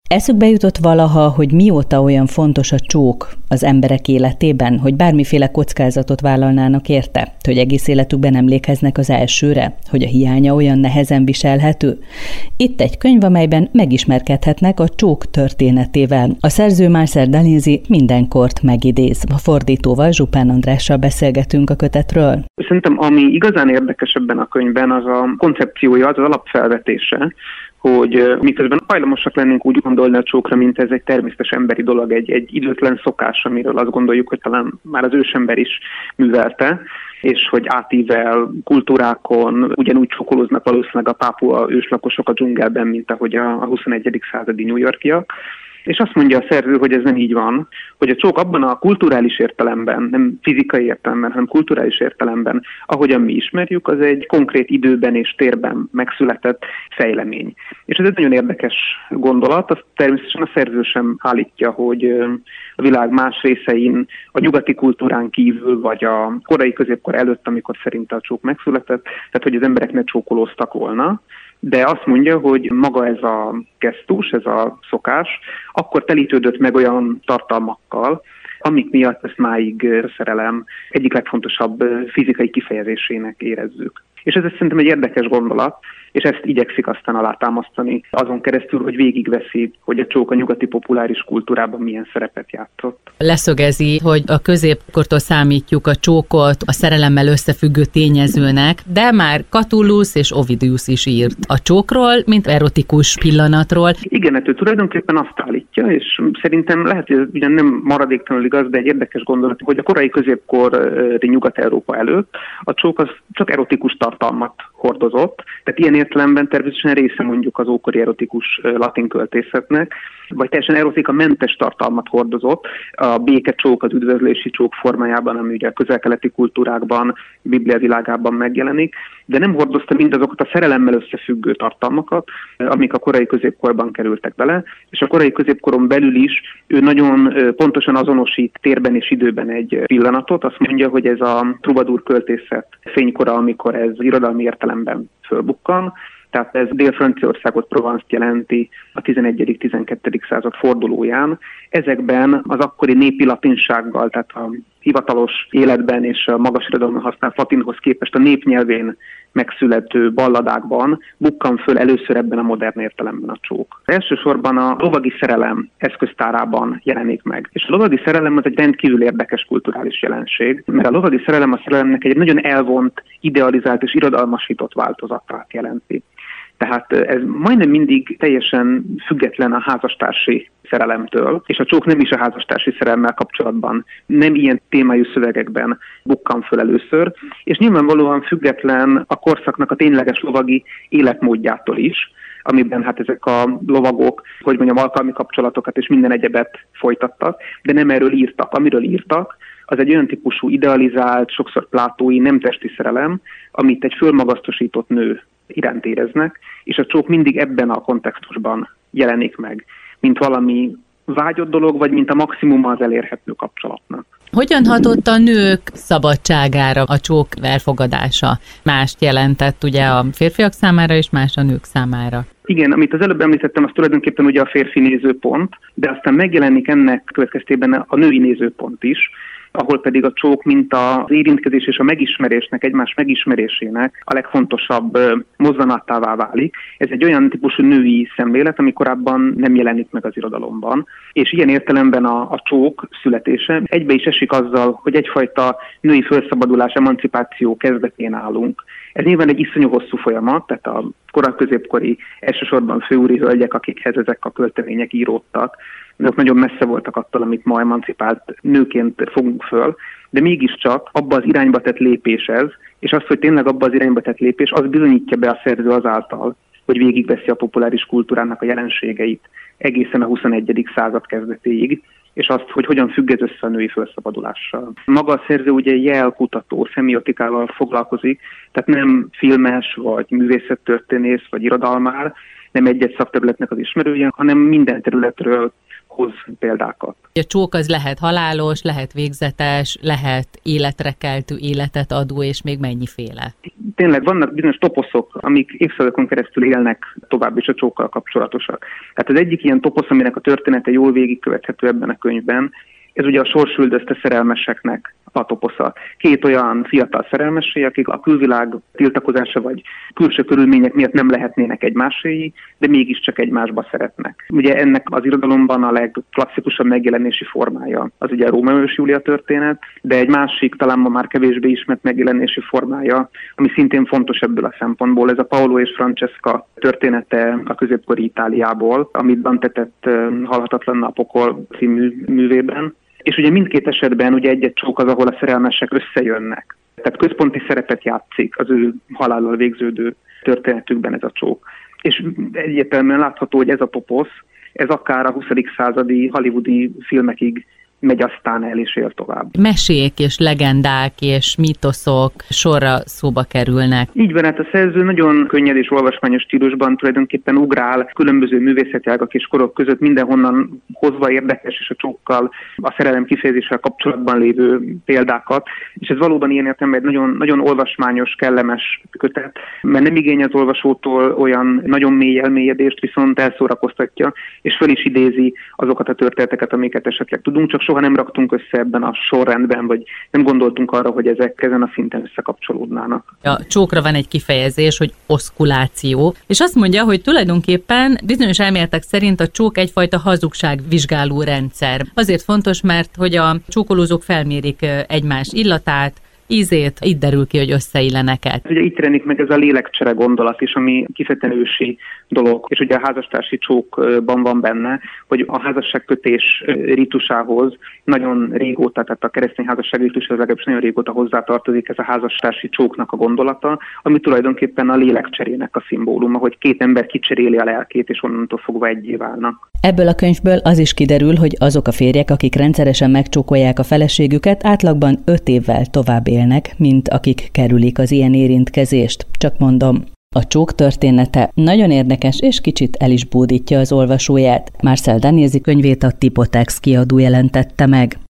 Eszükbe jutott valaha, hogy mióta olyan fontos a csók az emberek életében, hogy bármiféle kockázatot vállalnának érte, hogy egész életükben emlékeznek az elsőre, hogy a hiánya olyan nehezen viselhető? Itt egy könyv, amelyben megismerkedhetnek a csók történetével. A szerző Marcel Dalinzi mindenkort megidéz. A fordítóval, Zsupán Andrással beszélgetünk a kötetről. Szerintem ami igazán érdekes ebben a könyvben, az a koncepciója, az alapfelvetése, hogy miközben hajlamosak lennénk úgy gondolni a csókra, mint ez egy természetes emberi dolog, egy időtlen szokás, amiről azt gondoljuk, hogy talán már az ősember is művelte, és hogy átível kultúrákon ugyanúgy csókolóznak valószínűleg a pápua őslakosok a dzsungelben, mint ahogy a 21. századi New Yorkiak. És azt mondja a szerző, hogy ez nem így van, hogy a csók abban a kulturális értelemben, nem fizikai értelemben, hanem kulturális értelemben, ahogyan mi ismerjük, az egy konkrét időben és térben megszületett fejlemény. És ez egy nagyon érdekes gondolat, azt természetesen a szerző sem állítja, hogy a világ más részein a nyugati kultúrán kívül, vagy a korai középkor előtt, amikor szerinte a csók megszületett, tehát hogy az emberek ne csókolóztak volna, de azt mondja, hogy maga ez a gesztus, ez a szokás, akkor telítődött meg olyan tartalmakkal, amik miatt ezt máig a szerelem egyik legfontosabb fizikai kifejezésének érezzük. És ez szerintem egy érdekes gondolat, és ezt igyekszik aztán alátámasztani azon keresztül, hogy végigveszi, hogy a csók a nyugati populáris kultúrában milyen szerepet játszott. Leszögezi, hogy a középkortól számítjuk a csókot a szerelemmel összefüggő tényezőnek, de már Catullus és Ovidius is írt a csókról, mint erotikus pillanatról. Igen, hát ő tulajdonképpen azt állítja, és szerintem lehet, hogy ez ugyan nem maradéktalanul igaz, de egy érdekes gondolat, hogy a korai középkori Nyugat-Európa előtt a csók az csak erotikus tartalmat hordozott, tehát ilyen értelemben természetesen része mondjuk az ókori erotikus latin költészetnek, vagy teljesen erotika-mentes tartalmat hordozott a békecsók, az üdvözlési csók formájában, ami ugye a közel-keleti kultúrákban, Biblia világában megjelenik, de nem hordozta mindazokat a szerelemmel összefüggő tartalmakat, amik a korai középkorban kerültek bele, és a korai középkoron belül is ő nagyon pontosan azonosít térben és időben egy pillanatot, azt mondja, hogy ez a troubadour költészet fénykora, amikor ez irodalmi értelemben fölbukkan, tehát ez Dél-Franciaországot, Provence-t jelenti a 11.-12. század fordulóján. Ezekben az akkori népi latinsággal, tehát a hivatalos életben és a magas irodalomban használt latinhoz képest a népnyelvén megszülető balladákban bukkan föl először ebben a modern értelemben a csók. Elsősorban a lovagi szerelem eszköztárában jelenik meg. És a lovagi szerelem az egy rendkívül érdekes kulturális jelenség, mert a lovagi szerelem a szerelemnek egy nagyon elvont, idealizált és irodalmasított változatát jelenti. Tehát ez majdnem mindig teljesen független a házastársi szerelemtől, és a csók nem is a házastársi szerelemmel kapcsolatban, nem ilyen témájú szövegekben bukkan föl először, és nyilvánvalóan független a korszaknak a tényleges lovagi életmódjától is, amiben hát ezek a lovagok, hogy mondjam, alkalmi kapcsolatokat és minden egyebet folytattak, de nem erről írtak. Amiről írtak, az egy olyan típusú idealizált, sokszor plátói, nem testi szerelem, amit egy fölmagasztosított nő iránt éreznek, és a csók mindig ebben a kontextusban jelenik meg, mint valami vágyott dolog, vagy mint a maximum az elérhető kapcsolatnak. Hogyan hatott a nők szabadságára a csók elfogadása? Mást jelentett ugye a férfiak számára, és más a nők számára? Igen, amit az előbb említettem, az tulajdonképpen ugye a férfi nézőpont, de aztán megjelenik ennek következtében a női nézőpont is, ahol pedig a csók, mint az érintkezés és a megismerésnek, egymás megismerésének a legfontosabb mozzanattává válik. Ez egy olyan típusú női szemlélet, ami korábban nem jelenik meg az irodalomban. És ilyen értelemben a csók születése egybe is esik azzal, hogy egyfajta női felszabadulás, emancipáció kezdetén állunk. Ez nyilván egy iszonyú hosszú folyamat, tehát a korai-középkori elsősorban főúri hölgyek, akikhez ezek a költemények íródtak, azok nagyon messze voltak attól, amit ma emancipált nőként fogunk föl, de mégiscsak abba az irányba tett lépés ez, és az, hogy tényleg abba az irányba tett lépés, az bizonyítja be a szerző azáltal, hogy végigveszi a populáris kultúrának a jelenségeit egészen a 21. század kezdetéig, és azt, hogy hogyan függ ez össze a női felszabadulással. Maga a szerző ugye jelkutató, szemiotikával foglalkozik, tehát nem filmes, vagy művészettörténész, vagy irodalmár, nem egy-egy szakterületnek az ismerője, hanem minden területről hoz példákat. A csók az lehet halálos, lehet végzetes, lehet életre keltő, életet adó, és még mennyiféle. Tényleg vannak bizonyos toposzok, amik évszázadokon keresztül élnek tovább is a csókkal kapcsolatosak. Tehát az egyik ilyen toposz, aminek a története jól végigkövethető ebben a könyvben, ez ugye a sorsüldözte szerelmeseknek a toposza. Két olyan fiatal szerelmessé, akik a külvilág tiltakozása vagy külső körülmények miatt nem lehetnének egymáséi, de mégiscsak egymásba szeretnek. Ugye ennek az irodalomban a legklasszikusabb megjelenési formája az ugye a Rómeó és Júlia történet, de egy másik, talán ma már kevésbé ismert megjelenési formája, ami szintén fontos ebből a szempontból, ez a Paolo és Francesca története a középkori Itáliából, amit Dante tett Halhatatlan napokon című művében. És ugye mindkét esetben ugye egy-egy csók az, ahol a szerelmesek összejönnek. Tehát központi szerepet játszik az ő halállal végződő történetükben ez a csók. És egyértelműen látható, hogy ez a toposz, ez akár a 20. századi hollywoodi filmekig megy aztán el és él tovább. Mesék és legendák és mítoszok sorra szóba kerülnek. Így van, hát a szerző nagyon könnyed és olvasmányos stílusban tulajdonképpen ugrál különböző művészeti ágak és korok között mindenhonnan hozva érdekes és a csókkal, a szerelem kifejezéssel kapcsolatban lévő példákat, és ez valóban ilyen értelemben egy nagyon, nagyon olvasmányos, kellemes kötet, mert nem igény az olvasótól olyan nagyon mély elmélyedést, viszont elszórakoztatja, és föl is idézi azokat a történeteket, amiket esetleg tudunk, csak soha nem raktunk össze ebben a sorrendben, vagy nem gondoltunk arra, hogy ezek ezen a szinten összekapcsolódnának. A csókra van egy kifejezés, hogy oszkuláció, és azt mondja, hogy tulajdonképpen bizonyos elméletek szerint a csók egyfajta hazugságvizsgáló rendszer. Azért fontos, mert hogy a csókolózók felmérik egymás illatát, ízét, itt derül ki, hogy összeillenek-e. Ugye itt jelenik meg ez a lélekcsere gondolat is, ami kifejezetten ősi dolog, és ugye a házastársi csókban van benne, hogy a házasságkötés rítusához nagyon régóta, tehát a keresztény házasság rítusához legalábbis nagyon régóta hozzátartozik ez a házastársi csóknak a gondolata, ami tulajdonképpen a lélekcserének a szimbóluma, hogy két ember kicseréli a lelkét, és onnantól fogva egyé válnak. Ebből a könyvből az is kiderül, hogy azok a férjek, akik rendszeresen megcsókolják a feleségüket, átlagban 5 évvel tovább élnek, mint akik kerülik az ilyen érintkezést. Csak mondom, a csók története nagyon érdekes, és kicsit el is bódítja az olvasóját. Marcel Danesi könyvét a Tipotex kiadó jelentette meg.